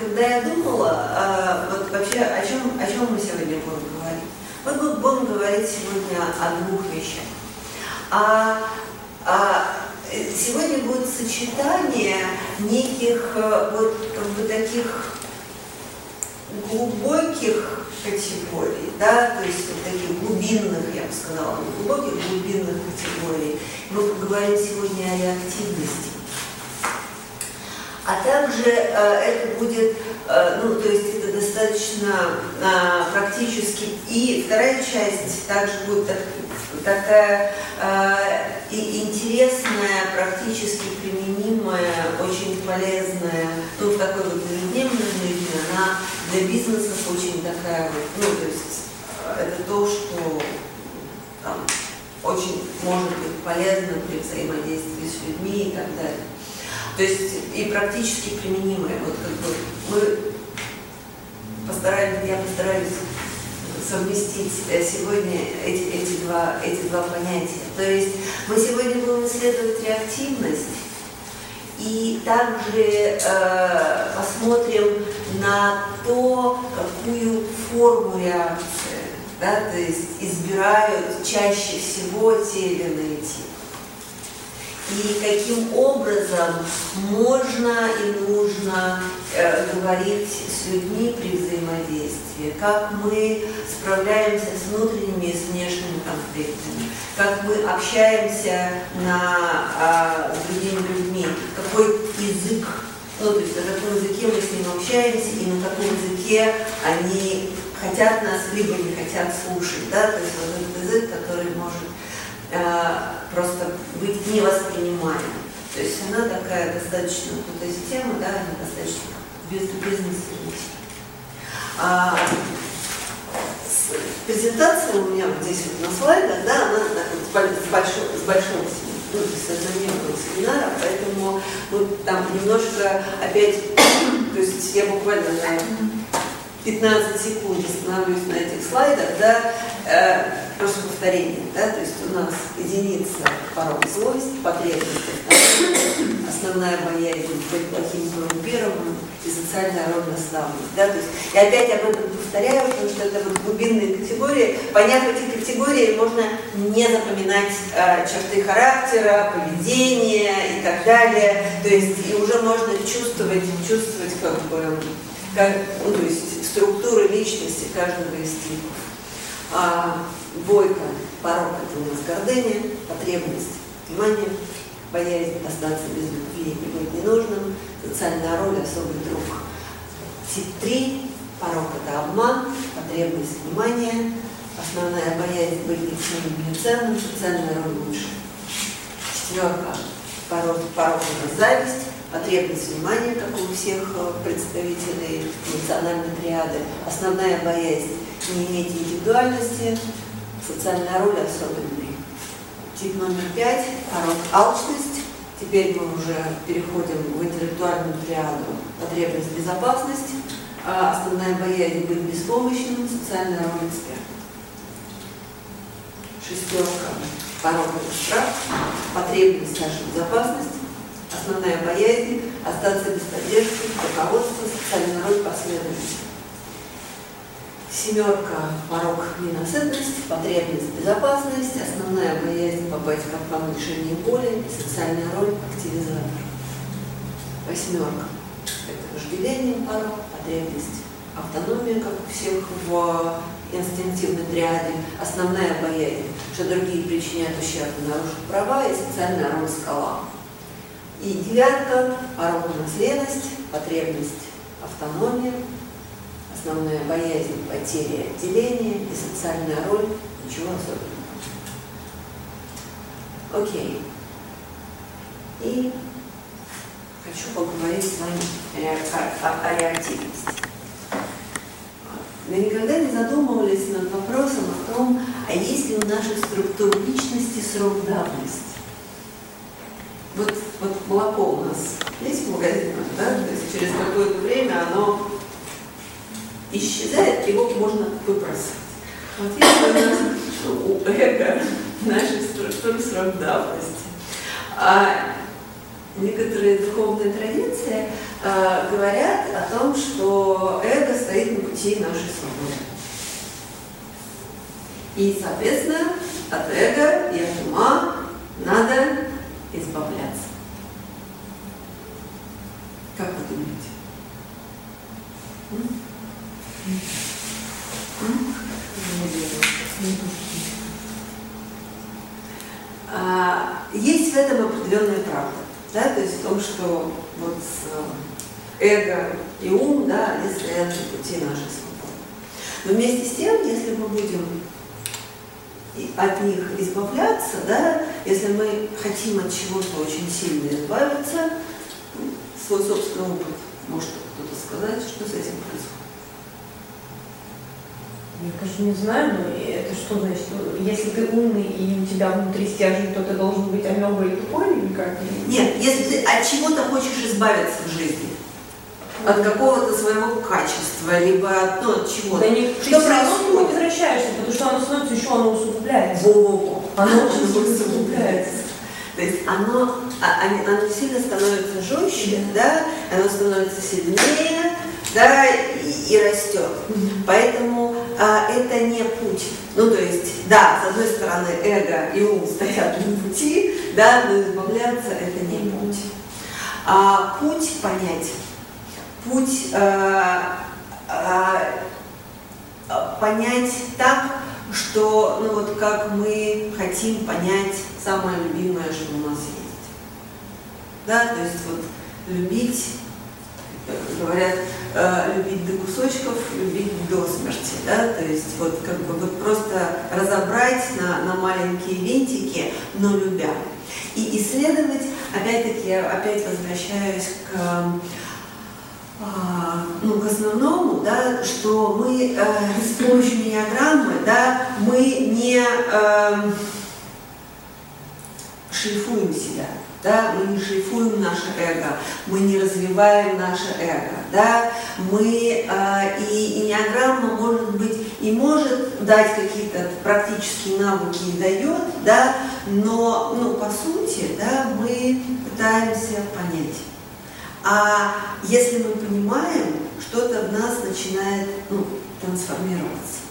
когда я думала, вот вообще о чем мы сегодня будем говорить? Мы будем говорить сегодня о двух вещах. Сегодня будет сочетание неких вот таких глубоких категорий, да, то есть вот таких глубинных, я бы сказала, глубоких глубинных категорий. Мы поговорим сегодня о реактивности. А также это будет, то есть это достаточно практически. И вторая часть также будет такая интересная, практически применимая, очень полезная, в такой вот ежедневной жизни, она для бизнесов очень такая вот, то есть это то, что там очень может быть полезно при взаимодействии с людьми и так далее. То есть и практически применимое. Вот как бы я постараюсь совместить сегодня эти два понятия. То есть мы сегодня будем исследовать реактивность и также посмотрим на то, какую форму реакции, да, то есть избирают чаще всего те или иные типы. И каким образом можно и нужно говорить с людьми при взаимодействии, как мы справляемся с внутренними и с внешними конфликтами, как мы общаемся с другими людьми, какой язык, то есть на каком языке мы с ним общаемся и на каком языке они хотят нас либо не хотят слушать, да, то есть вот этот язык, который может просто быть невоспринимаемой. То есть она такая достаточно, вот эта тема, да, она достаточно бизнес-ориентированная. Презентация у меня вот здесь вот на слайдах, да, она с большого семинара, поэтому там немножко опять, то есть я буквально на 15 секунд остановлюсь на этих слайдах, да, просто повторение, да, то есть у нас единица порог злость, потребность, основная боязнь быть плохим коррумпированным и социальная равноставность, да, то есть и опять об этом повторяю, потому что это вот глубинные категории. Поняв эти категории, можно не запоминать черты характера, поведения и так далее, то есть и уже можно чувствовать как бы, то есть структуры личности каждого из типов. Бойко, порог — это у нас гордыня, потребность, внимание, боязнь остаться без любви и быть ненужным, социальная роль, особый друг. Тип 3, порог — это обман, потребность, внимание, основная боязнь быть неценным, неценным, социальная роль лучше. 4, порог — это зависть, потребность внимания, как у всех представителей эмоциональной триады, основная боязнь не иметь индивидуальности, социальная роль особенной. Тип номер 5, порог алчность. Теперь мы уже переходим в интеллектуальную триаду, потребность безопасность, основная боязнь быть беспомощным, социальная роль эксперта. 6, порог это страх, потребность наша безопасность, основная боязнь остаться без поддержки, руководства, социальная роль последовательности. 7, порог ненасытность, потребность безопасность, основная боязнь попасть в капкан лишения боли и социальная роль активизатор. 8, это вожделение, порог, потребность автономия, как у всех в инстинктивной триаде, основная боязнь, что другие причиняют ущерб, нарушат права и социальная роль скала. И 9, порог наследность, потребность автономия, основная боязнь потери отделения и социальная роль, ничего особенного. Окей. И хочу поговорить с вами о реактивности. Вы никогда не задумывались над вопросом о том, а есть ли у наших структур личности срок давности? Вот молоко у нас есть в магазинах, да? То есть через какое-то время оно исчезает, его можно выбросить. Вот есть у нас у эго нашей структуры срок давности. А некоторые духовные традиции говорят о том, что эго стоит на пути нашей свободы. И, соответственно, от эго и от ума надо избавляться. Как вы думаете? Есть в этом определенная правда, да? То есть в том, что вот эго и ум, да, они стоят на пути нашей свободы. Но вместе с тем, если мы будем от них избавляться, да, если мы хотим от чего-то очень сильно избавиться, свой собственный опыт, может кто-то сказать, что с этим происходит? Я, конечно, не знаю, но это что значит? Если ты умный и у тебя внутри стержень, то ты должен быть амебой и тупой или как? Нет, если ты от чего-то хочешь избавиться в жизни, от какого-то своего качества, либо от чего-то. Да не, что происходит? Возвращаешься, потому что оно становится еще, оно усугубляется. Оно очень усугубляется. То есть оно сильно становится жестче, да, оно становится сильнее, да, и растет. Поэтому это не путь. Ну, то есть, да, с одной стороны, эго и ум стоят на пути, да, но избавляться это не путь. Путь понять. Путь понять так, что, ну вот как мы хотим понять самое любимое, что у нас есть. Да, то есть вот любить, говорят, любить до кусочков, любить до смерти, да, то есть вот как бы вот просто разобрать на маленькие винтики, но любя. И исследовать, опять-таки, я опять возвращаюсь к основному, да, что мы с помощью эннеаграммы, да, мы не шлифуем себя, да, мы не шлифуем наше эго, мы не развиваем наше эго, да, и эннеаграмма может быть и может дать какие-то практические навыки и дает, да, но по сути, да, мы пытаемся понять. А если мы понимаем, что-то в нас начинает трансформироваться.